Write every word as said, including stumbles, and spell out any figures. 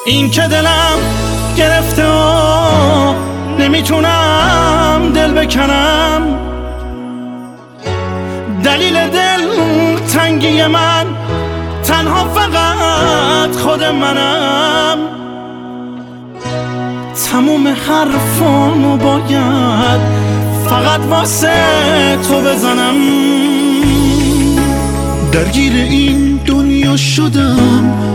این که دلم گرفته و نمیتونم دل بکنم، دلیل دل تنگی من تنها فقط خود منم. تموم حرفامو باید فقط واسه تو بزنم. درگیر این دنیا شدم